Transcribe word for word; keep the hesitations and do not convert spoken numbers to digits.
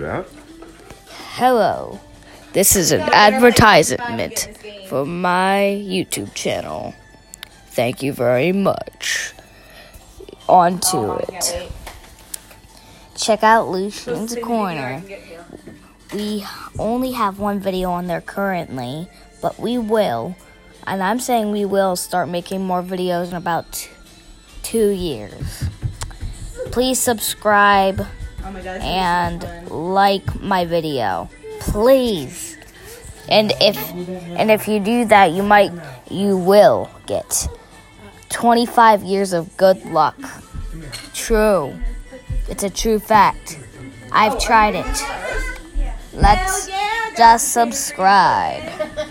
that. Hello. This is an advertisement for my YouTube channel. Thank you very much. On to it. Check out Lucian's Corner. We only have one video on there currently, but we will, and I'm saying we will start making more videos in about t- two years. Please subscribe and like my video, please. And if and if you do that, you might you will get twenty-five years of good luck. True. It's a true fact. I've tried it. Let's just subscribe.